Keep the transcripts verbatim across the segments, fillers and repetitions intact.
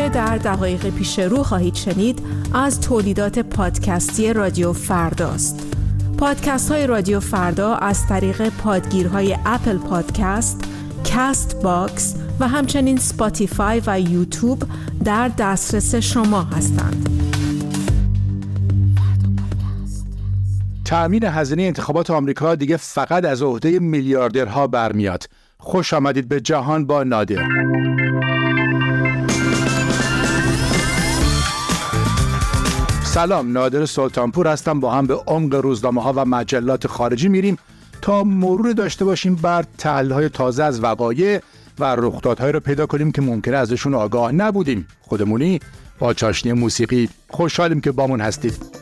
آنچه در دقایق پیش رو خواهید شنید از تولیدات پادکستی رادیو فرداست. پادکست های رادیو فردا از طریق پادگیرهای اپل پادکست، کست باکس و همچنین سپاتیفای و یوتیوب در دسترس شما هستند. تأمین هزینه انتخابات آمریکا دیگه فقط از عهده میلیاردرها برمیاد. خوش آمدید به جهان با نادر. سلام، نادر سلطانپور هستم. با هم به عمق روزنامه‌ها و مجلات خارجی میریم تا مرور داشته باشیم بر تحلیل‌های تازه از وقایع و رخدادهایی رو پیدا کنیم که ممکنه ازشون آگاه نبودیم. خودمونی با چاشنی موسیقی خوشحالیم که بامون هستید.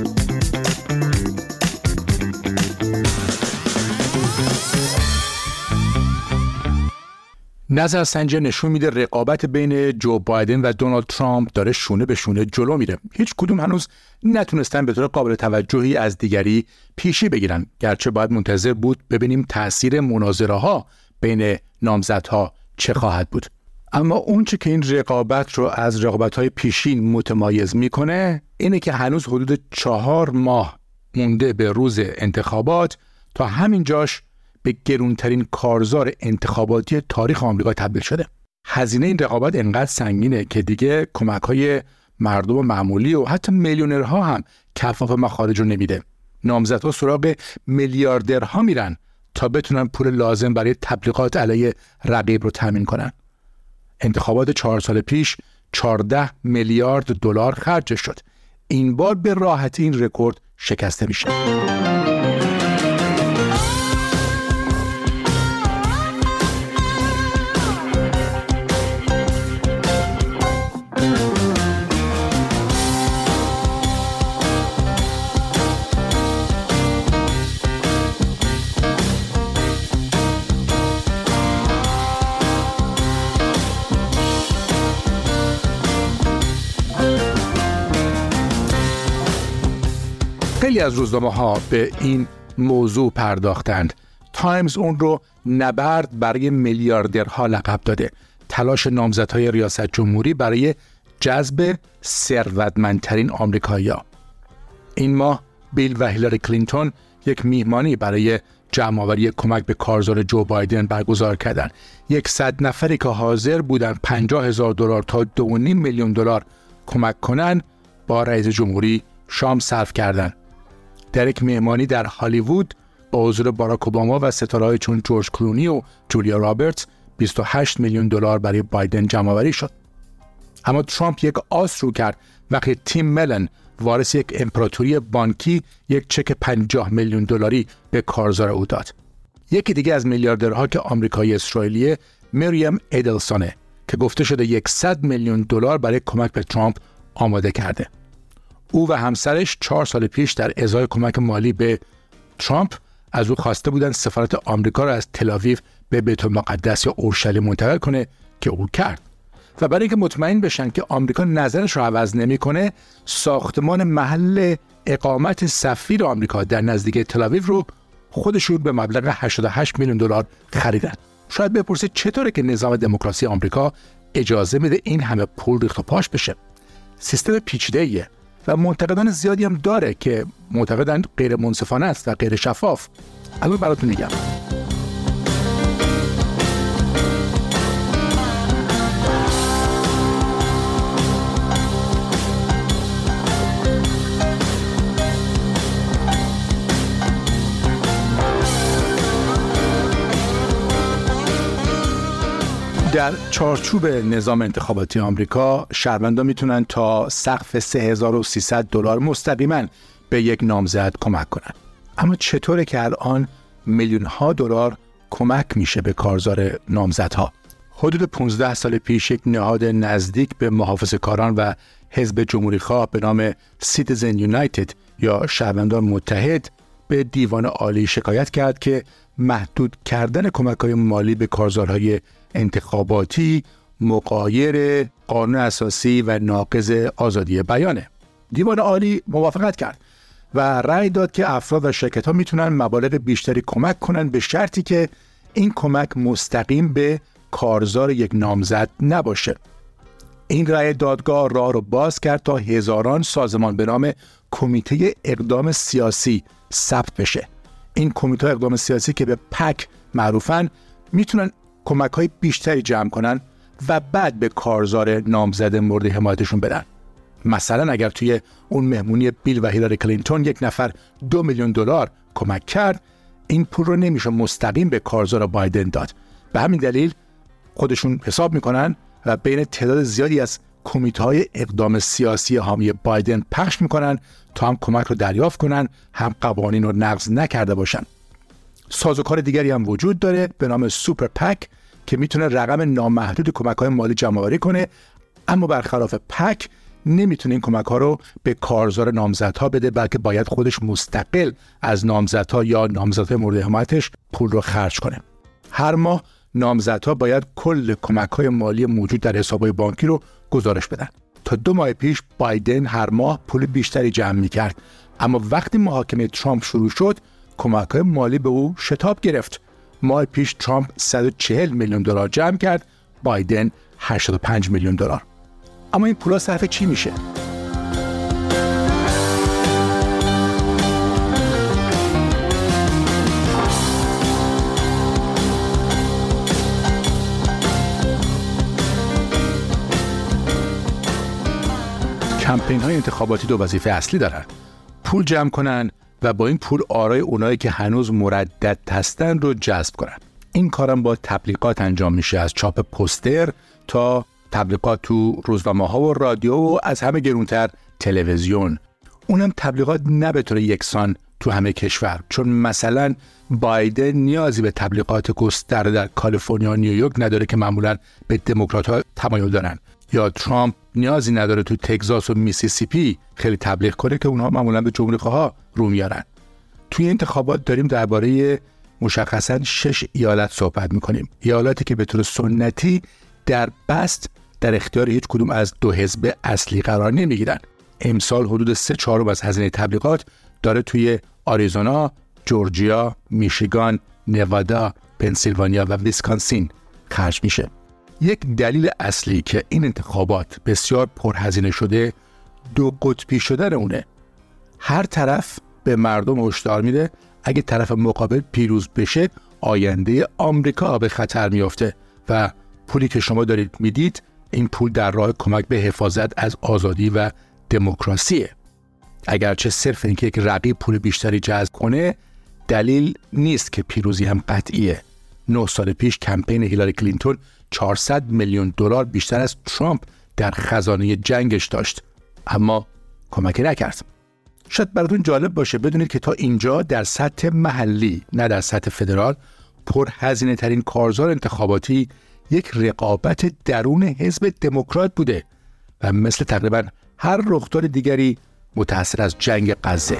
نظرسنجی نشون میده رقابت بین جو بایدن و دونالد ترامپ داره شونه به شونه جلو میره. هیچ کدوم هنوز نتونستن به طور قابل توجهی از دیگری پیشی بگیرن، گرچه باید منتظر بود ببینیم تأثیر مناظره ها بین نامزدها چه خواهد بود. اما اونچه که این رقابت رو از رقابت‌های پیشین متمایز میکنه اینه که هنوز حدود چهار ماه مونده به روز انتخابات تا همین جاش به گرونترین کارزار انتخاباتی تاریخ آمریکا تبدیل شده. هزینه این رقابت انقدر سنگینه که دیگه کمک‌های مردم معمولی و حتی میلیونرها هم کفاف مخارج رو نمیده. نامزدها سراغ میلیاردرها میرن تا بتونن پول لازم برای تبلیغات علیه رقیب رو تامین کنن. انتخابات چهار سال پیش چهارده میلیارد دلار خرج شد. این بار به راحتی این رکورد شکسته میشه. خیلی از روزنامه‌ها به این موضوع پرداختند. تایمز اون رو نبرد برای میلیاردرها لقب داده. تلاش نامزدهای ریاست جمهوری برای جذب ثروتمندترین آمریکایی‌ها. این ماه بیل و هیلاری کلینتون یک میهمانی برای جمع‌آوری کمک به کارزار جو بایدن برگزار کردند. صد نفری که حاضر بودن پنجاه هزار دلار تا دو و نیم میلیون دلار کمک کنن با رئیس جمهوری شام صرف کردند. در یک مهمانی در هالیوود با حضور باراک اوباما و ستاره‌های چون جورج کلونی و جولیا رابرتس بیست و هشت میلیون دلار برای بایدن جمع‌آوری شد. اما ترامپ یک آس رو کرد وقتی تیم ملن، وارث یک امپراتوری بانکی، یک چک پنجاه میلیون دلاری به کارزار او داد. یکی دیگه از میلیاردرها که آمریکایی اسرائیلیه، مریم ادلسونه، که گفته شده صد میلیون دلار برای کمک به ترامپ آماده کرده. او و همسرش چهار سال پیش در ازای کمک مالی به ترامپ از او خواسته بودند سفارت آمریکا را از تل‌آویو به بیت المقدس یا اورشلیم منتقل کنه که او کرد. و برای اینکه مطمئن بشن که آمریکا نظرش رو عوض نمی‌کنه، ساختمان محل اقامت سفیر آمریکا در نزدیکی تل‌آویو رو خودشون به مبلغ هشتاد و هشت میلیون دلار خریدن. شاید بپرسید چطوره که نظام دموکراسی آمریکا اجازه میده این همه پول ریخت و پاش بشه؟ سیستم پیچیده‌ایه و منتقدان زیادی هم داره که معتقدند غیر منصفانه است و غیر شفاف. الان براتون میگم. در چارچوب نظام انتخاباتی آمریکا، شهروندان میتونن تا سقف سه هزار و سیصد دلار مستقیما به یک نامزد کمک کنن. اما چطوره که الان میلیون ها دلار کمک میشه به کارزار نامزدها؟ حدود پانزده سال پیش یک نهاد نزدیک به محافظه‌کاران و حزب جمهوری‌خواه به نام سیتیزن یونایتد یا شهروندان متحد به دیوان عالی شکایت کرد که محدود کردن کمک‌های مالی به کارزارهای انتخاباتی مغایر قانون اساسی و ناقض آزادی بیانه. دیوان عالی موافقت کرد و رأی داد که افراد و شرکت‌ها میتونن مبالغ بیشتری کمک کنن به شرطی که این کمک مستقیم به کارزار یک نامزد نباشه. این رأی دادگاه راه رو باز کرد تا هزاران سازمان به نام کمیته اقدام سیاسی ثبت بشه. این کمیته اقدام سیاسی که به پک معروفن میتونن کمک‌های بیشتری جمع کنن و بعد به کارزار نامزد مورد حمایتشون بدن. مثلا اگر توی اون مهمونی بیل و هیلاری کلینتون یک نفر دو میلیون دلار کمک کرد، این پول رو نمیشه مستقیم به کارزار بایدن داد. به همین دلیل خودشون حساب میکنن و بین تعداد زیادی از کمیته‌های اقدام سیاسی حامی بایدن پخش میکنن تا هم کمک رو دریافت کنن، هم قوانین رو نقض نکرده باشن. سازوکار دیگری هم وجود داره به نام سوپر پک که میتونه رقم نامحدود کمک‌های مالی جمع‌آوری کنه، اما برخلاف پک نمیتونه این کمک‌ها رو به کارزار نامزدها بده، بلکه باید خودش مستقل از نامزدها یا نامزدهای مورد حمایتش پول رو خرج کنه. هر ماه نامزدها باید کل کمک‌های مالی موجود در حساب‌های بانکی رو گزارش بدن. تا دو ماه پیش بایدن هر ماه پول بیشتری جمع می‌کرد، اما وقتی محاکمه ترامپ شروع شد، کمک‌های مالی به او شتاب گرفت. ماه پیش ترامپ صد و چهل میلیون دلار جمع کرد، بایدن هشتاد و پنج میلیون دلار. اما این پولا صرف چی میشه؟ کمپین های انتخاباتی دو وظیفه اصلی دارن: پول جمع کنن و با این پول آرای اونایی که هنوز مردد هستن رو جذب کنن. این کارم با تبلیغات انجام میشه، از چاپ پوستر تا تبلیغات تو روزنامه‌ها و رادیو و از همه گرونتر تلویزیون. اونم تبلیغات نه به طور یکسان تو همه کشور، چون مثلا بایدن نیازی به تبلیغات گسترده در کالیفرنیا و نیویورک نداره که معمولا به دموکرات‌ها تمایل دارن، یا ترامپ نیازی نداره تو تگزاس و میسیسیپی خیلی تبلیغ کنه که اونها معمولا به جمهوری‌خواها رو میارن. توی انتخابات داریم درباره مشخصاً شش ایالت صحبت میکنیم، ایالتی که به طور سنتی در بست در اختیار هیچ کدوم از دو حزب اصلی قرار نمیگیرن. امسال حدود سه چهارم از هزینه تبلیغات داره توی آریزونا، جورجیا، میشیگان، نوادا، پنسیلوانیا و ویسکانسین خرج میشه. یک دلیل اصلی که این انتخابات بسیار پرهزینه شده، دو قطبی شدن اونه. هر طرف به مردم هشدار میده اگه طرف مقابل پیروز بشه آینده آمریکا به خطر میافته و پولی که شما دارید میدید این پول در راه کمک به حفاظت از آزادی و دموکراسیه. اگرچه صرف اینکه یک رقیب پول بیشتری جذب کنه دلیل نیست که پیروزی هم قطعیه. نه سال پیش کمپین هیلاری کلینتون چهارصد میلیون دلار بیشتر از ترامپ در خزانه جنگش داشت، اما کمکی نکرد. شاید براتون جالب باشه بدونید که تا اینجا در سطح محلی نه در سطح فدرال پرهزینه ترین کارزار انتخاباتی یک رقابت درون حزب دموکرات بوده و مثل تقریبا هر رخداد دیگری متأثر از جنگ غزه.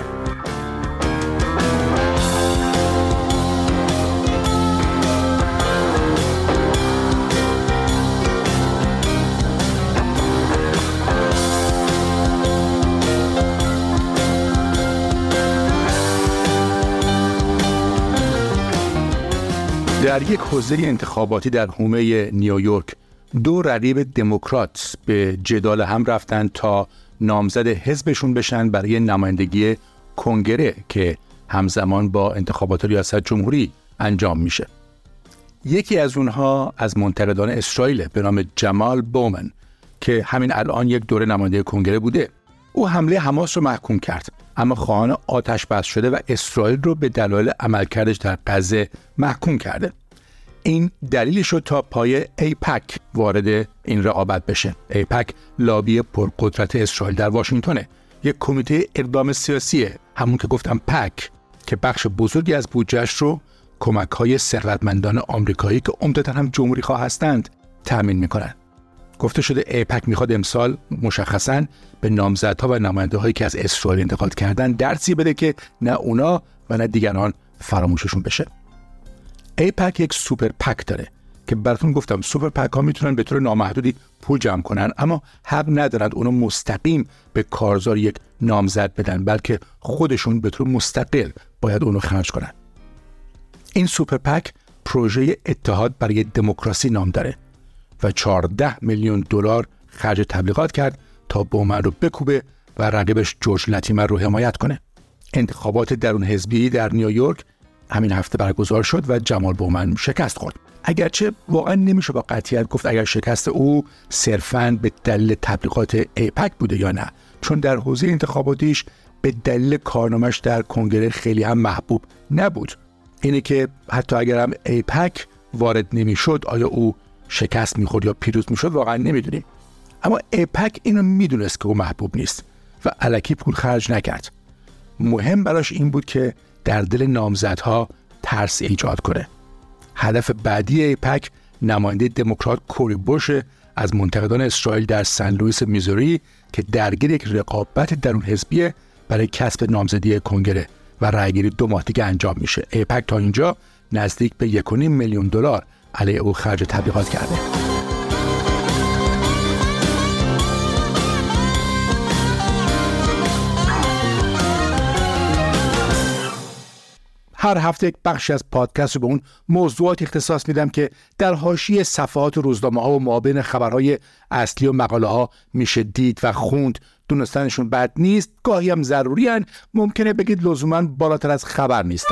در یک حوزه انتخاباتی در حومه نیویورک دو رقیب دموکرات به جدال هم رفتن تا نامزد حزبشون بشن برای نمایندگی کنگره که همزمان با انتخابات ریاست جمهوری انجام میشه. یکی از اونها از منتقدان اسرائیل به نام جمال بومن که همین الان یک دوره نماینده کنگره بوده. او حمله حماس رو محکوم کرد، اما خواهان آتش بس شده و اسرائیل رو به دلایل عملکردش در غزه محکوم کرده. این دلیلی شد تا پای ایپک وارد این رقابت بشه. ایپک لابی پرقدرت اسرائیل در واشنگتنه، یک کمیته اقدام سیاسیه، همون که گفتم پک، که بخش بزرگی از بودجهش رو کمک‌های ثروتمندان آمریکایی که عمدتاً هم جمهوری‌خواه هستند تامین می‌کنن. گفته شده ایپک میخواد امسال مشخصاً به نامزدها و نماینده‌هایی که از اسرائیل انتقاد کردن درسی بده که نه اونا و نه دیگران فراموششون بشه. ایپک یک سوپر پک داره که براتون گفتم سوپر پک ها میتونن به طور نامحدودی پول جمع کنن، اما حق ندارند اونو مستقیم به کارزار یک نامزد بدن، بلکه خودشون به طور مستقل باید اونو خرج کنن. این سوپر پک پروژه اتحاد برای دموکراسی نام داره و چهارده میلیون دلار خرج تبلیغات کرد تا بومن رو بکوبه و رقیبش جورج لاتیمر رو حمایت کنه. انتخابات درون حزبی در نیویورک همین هفته برگزار شد و جمال بومن شکست خورد. اگرچه واقعا نمیشه با قطعیت گفت اگر شکست او صرفاً به دلیل تبلیغات ایپک بوده یا نه، چون در حوزه انتخاباتیش به دلیل کارنامه‌اش در کنگره خیلی هم محبوب نبود. اینه که حتی اگر هم ایپک وارد نمیشد آیا او شکست میخورد یا پیروز میشد واقعا نمیدونیم. اما ایپک اینو میدونست که او محبوب نیست و الکی پول خرج نکرد. مهم براش این بود که در دل نامزدها ترس ایجاد کنه. هدف بعدی ایپک نماینده دموکرات کوری بوش از منتقدان اسرائیل در سن لوئیس میزوری که درگیر یک رقابت درون حزبی برای کسب نامزدی کنگره و رأیگیری دو ماه دیگه انجام میشه. ایپک تا اینجا نزدیک به یک و نیم میلیون دلار علیه او خرج تبلیغات کرده. هر هفته یک بخشی از پادکست رو به اون موضوعات اختصاص میدم که در حاشیه صفحات روزنامه‌ها و مابین خبرهای اصلی و مقاله‌ها میشه دید و خوند. دونستنشون بد نیست، گاهی هم ضروری هن. ممکنه بگید لزوماً بالاتر از خبر نیستن.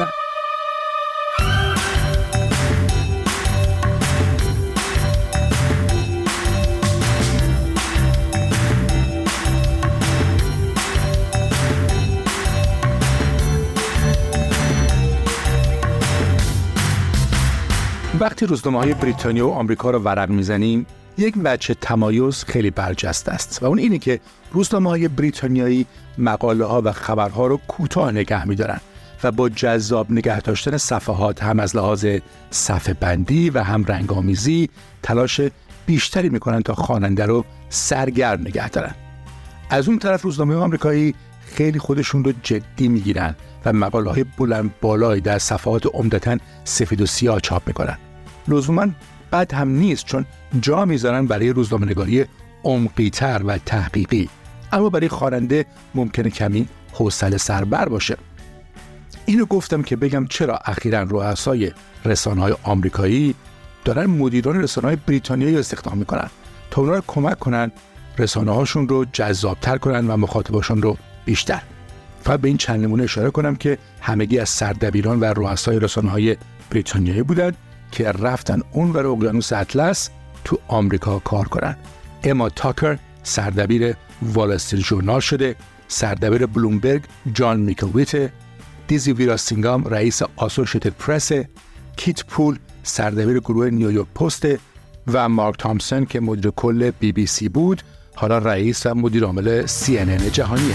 وقتی روزنامه‌های بریتانیا و آمریکا رو ورق میزنیم یک وجه تمایز خیلی برجسته است و اون اینه که روزنامه‌های بریتانیایی مقاله‌ها و خبرها رو کوتاه نگه می‌دارن و با جذاب نگه داشتن صفحات هم از لحاظ صفحه بندی و هم رنگامیزی تلاش بیشتری می‌کنن تا خواننده رو سرگرم نگه دارن. از اون طرف روزنامه آمریکایی خیلی خودشون رو جدی می‌گیرن و مقاله‌های بلند بالایی در صفحات عمدتاً سفید و سیاه چاپ می‌کنن. لزوماً بد هم نیست چون جا میذارن برای روزنامه‌نگاری عمقی‌تر و تحقیقی، اما برای خواننده ممکنه کمی حوصله سربر باشه. اینو گفتم که بگم چرا اخیراً رؤسای رسانه‌های آمریکایی دارن مدیران رسانه‌های بریتانیایی استخدام میکنن تا اونا رو کمک کنن رسانه‌هاشون رو جذاب‌تر کنن و مخاطباشون رو بیشتر. فقط به این چند نمونه اشاره کنم که همگی از سردبیران و رؤسای رسانه‌های بریتانیایی بودن که رفتن اون ور اقیانوس اطلس تو آمریکا کار کنن. اما تاکر سردبیر وال استریت ژورنال شده، سردبیر بلومبرگ جان میکلویت، دیزی ویراسینگام رئیس آسوشیتد پرس، کیت پول سردبیر گروه نیویورک پست و مارک تامسون که مدیر کل بی بی سی بود حالا رئیس و مدیر عامل سی ان ان جهانیه.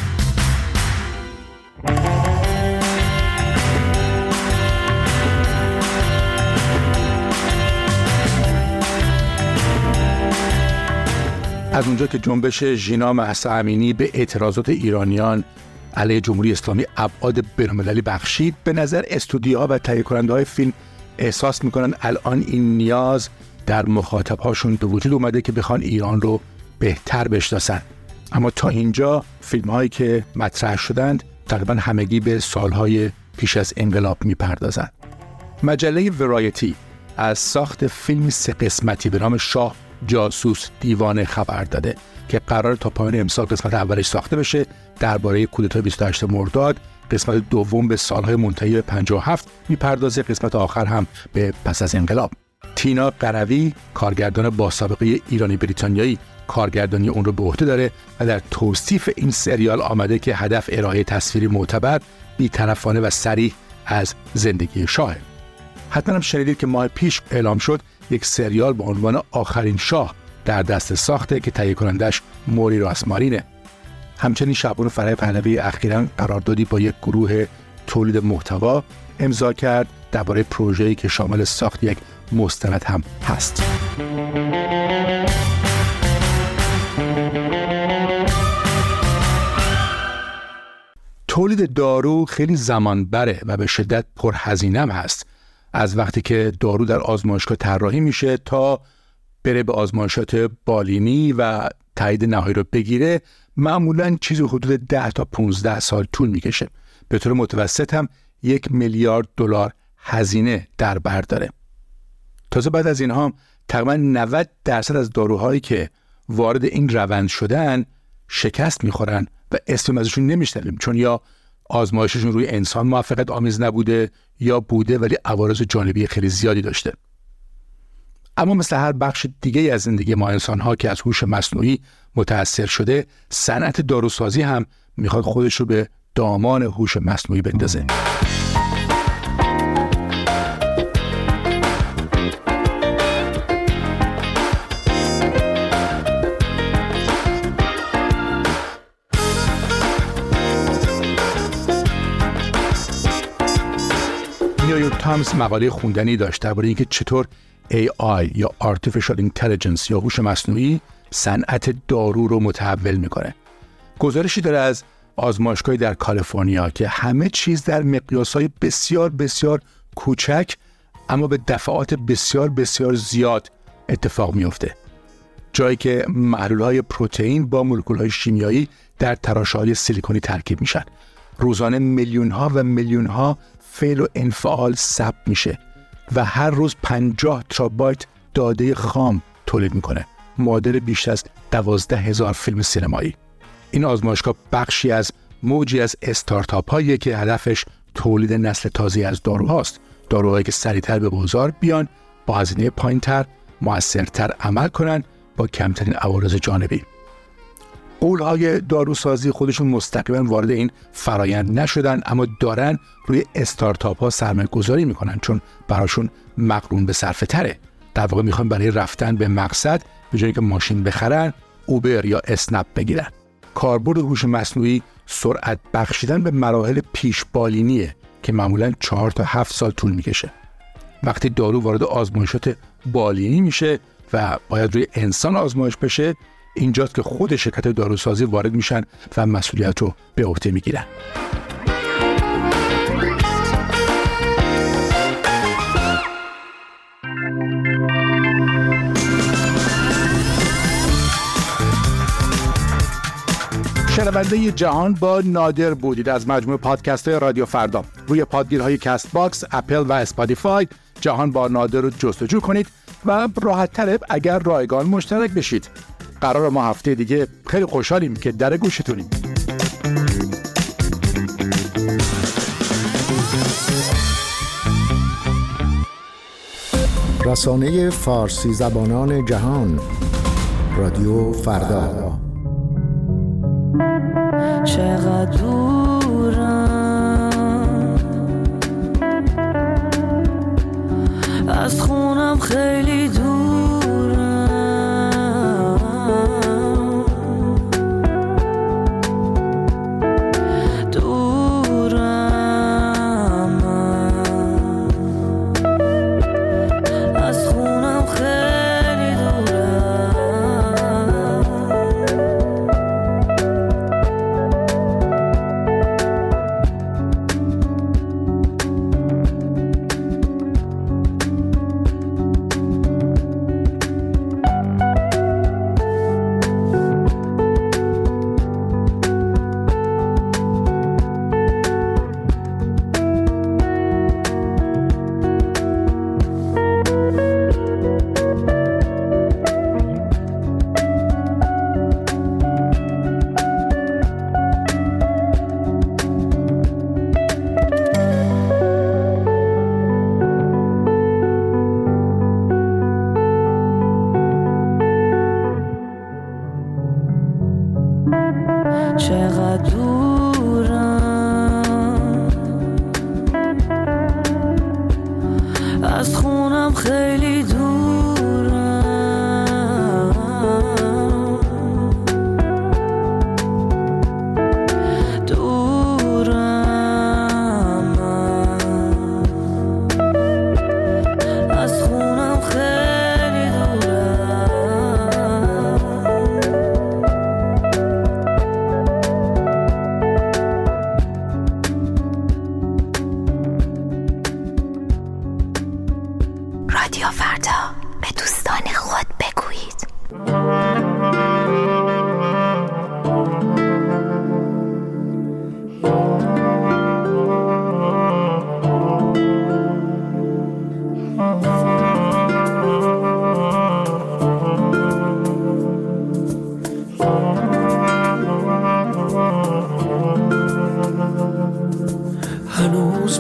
از اونجا که جنبش ژینا مهسا امینی به اعتراضات ایرانیان علیه جمهوری اسلامی ابعاد بین‌المللی بخشید، به نظر استودیوها و تهیه کننده‌های فیلم احساس میکنن الان این نیاز در مخاطبهاشون به وجود اومده که بخوان ایران رو بهتر بشناسن. اما تا اینجا فیلم‌هایی که مطرح شدند تقریبا همگی به سالهای پیش از انقلاب میپردازن. مجله ورایتی از ساخت فیلم سه قسمتی به نام شاه جاسوس دیوانه خبر داده که قرار تا پایان امسال قسمت اولش ساخته بشه درباره کودتای بیست و هشتم مرداد. قسمت دوم به سالهای منتهی به پنجاه و هفت میپردازه، قسمت آخر هم به پس از انقلاب. تینا قروی کارگردان با سابقه ایرانی بریتانیایی کارگردانی اون رو به عهده داره و در توصیف این سریال آمده که هدف ارائه تصویری معتبر، بی‌طرفانه و صریح از زندگی شاه. حتما هم شنیدید که ماه پیش اعلام شد یک سریال با عنوان آخرین شاه در دست ساخته که تهیه کنندش موری راسمارینه. همچنین شعبان فرح پهلوی اخیراً قراردادی با یک گروه تولید محتوا امضا کرد درباره پروژه‌ای که شامل ساخت یک مستند هم هست. تولید دارو خیلی زمان بره و به شدت پرهزینه هم هست. از وقتی که دارو در آزمایشگاه طراحی میشه تا بره به آزمایشات بالینی و تایید نهایی رو بگیره معمولاً چیزی حدود ده تا پانزده سال طول میکشه. به طور متوسط هم یک میلیارد دلار هزینه در بر داره. تازه بعد از اینها تقریباً نود درصد از داروهایی که وارد این روند شدن شکست میخورن و اسم ازشون نمیشنویم، چون یا آزمایششون روی انسان موفقیت آمیز نبوده یا بوده ولی عوارض جانبی خیلی زیادی داشته. اما مثل هر بخش دیگه از زندگی ما انسان‌ها که از هوش مصنوعی متأثر شده، صنعت داروسازی هم میخواد خودش رو به دامان هوش مصنوعی بندازه. نیویورک تایمز مقاله خوندنی داشت درباره اینکه چطور ای آی یا Artificial Intelligence یا هوش مصنوعی صنعت دارو رو متحول میکنه. گزارشی داره از آزمایشگاهی در کالیفرنیا که همه چیز در مقیاس‌های بسیار بسیار کوچک اما به دفعات بسیار بسیار زیاد اتفاق میفته. جایی که محلول‌های پروتئین با مولکول‌های شیمیایی در تراشه‌های سیلیکونی ترکیب میشن. روزانه میلیون‌ها و میلیون‌ها فعل و انفعال ثبت میشه و هر روز پنجاه ترابایت داده خام تولید میکنه، معادل بیشتر از دوازده هزار فیلم سینمایی. این آزمایشگاه بخشی از موجی از استارتاپ هایی که هدفش تولید نسل تازه از داروهاست، داروهایی که سریعتر به بازار بیان، با هزینه پایینتر، موثرتر عمل کنن، با کمترین عوارض جانبی. غول‌های داروسازی خودشون مستقیما وارد این فرایند نشدن، اما دارن روی استارتاپ ها سرمایه گذاری میکنن، چون براشون مقرون به صرفه تره. در واقع میخوان برای رفتن به مقصد به جایی که ماشین بخرن، اوبر یا اسنپ بگیرن. کاربرد هوش مصنوعی سرعت بخشیدن به مراحل پیش بالینیه که معمولاً چهار تا هفت سال طول میکشه. وقتی دارو وارد آزمایشات بالینی میشه و باید روی انسان آزمایش بشه، اینجاست که خود شرکت داروسازی وارد میشن و مسئولیت رو به عهده میگیرن. شنونده جهان با نادر بودید از مجموعه پادکست های رادیو فردا. روی پادگیرهای کست باکس، اپل و اسپاتیفای جهان با نادر رو جستجو کنید و راحت تر اگر رایگان مشترک بشید. قرار ما هفته دیگه خیلی خوشحالیم که در گوشتونیم. رسانه فارسی زبانان جهان، رادیو فردا. چقدر دورم از خونم، خیلی دورم، دورم از خونم، خیلی دورم.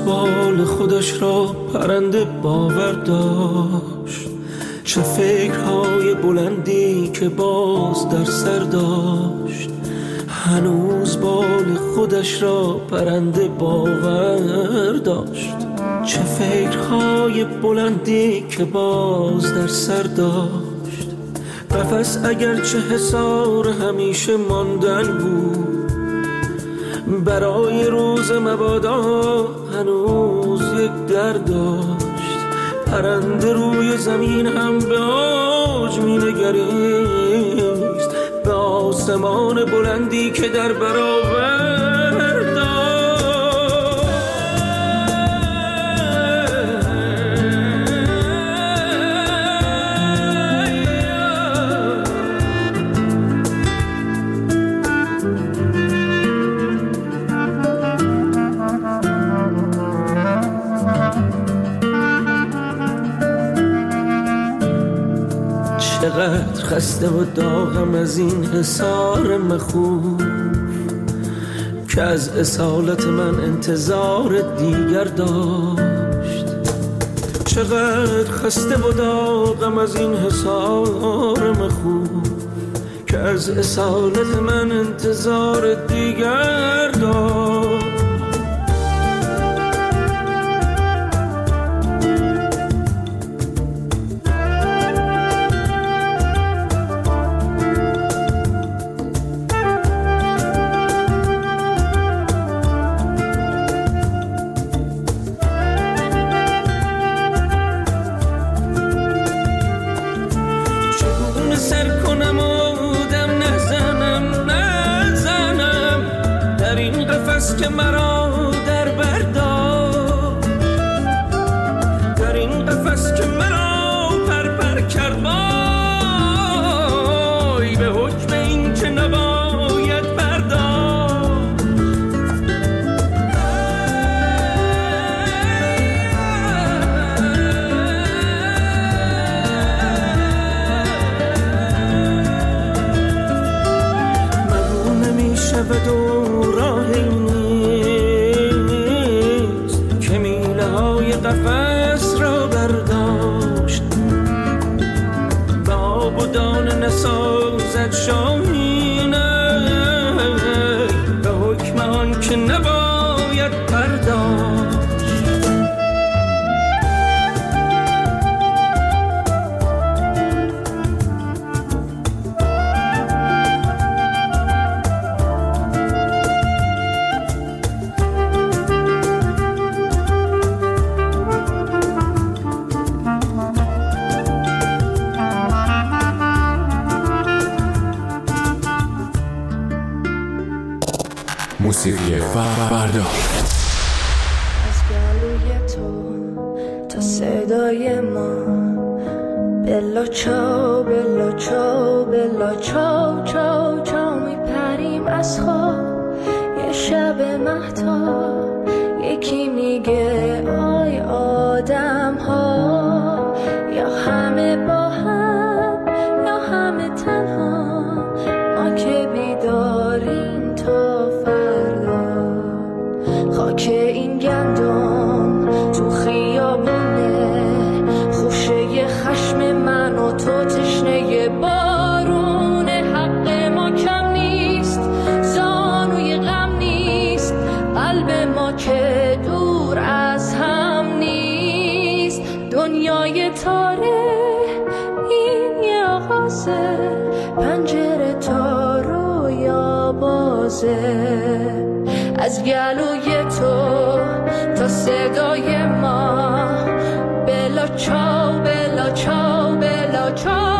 بال خودش را پرنده باور داشت، چه فکرهای بلندی که باز در سر داشت. هنوز بال خودش را پرنده باور داشت، چه فکرهای بلندی که باز در سر داشت. قفس اگرچه حصار همیشه ماندن بود، برای روز مبادا هنوز یک در داشت. پرنده روی زمین هم به اوج می نگریست، به آسمان بلندی که در برابر داشت. چقدر خسته و داغم از این حصار مخوف که از اصالت من انتظار دیگر داشت. چقدر خسته و داغم از این حصار مخوف که از اصالت من انتظار دیگر داشت. که مرا در برداشت، در این قفس که مرا پر پر کرد، وای به حکم این که نباید پرداخت. مگو نمیشود و راهی قفس را برداشت، به آب و دانه نسازد شاهینه، به حکم آن که نباید پرداخت. موسیقی فردا. از گلوی تو تا صدای ما، بلا چاو بلا چاو بلا چاو چاو چاو میپریم از خواب. یه شب مهتاب یکی میگه آی آدم ها، یا همه با هم یا همه تنها، ما که بیداریم تا خاک این گندم تو خیابونه، خوشه خشم من و تو تشنه بارونه. حق ما کم نیست، زانوی غم نیست، قلب ما که دور از هم نیست. دنیای تاره این یه آغازه، پنجره تا رویا بازه. از گلوی تو تا صدای ما، بلا چاو بلا چاو بلا چاو.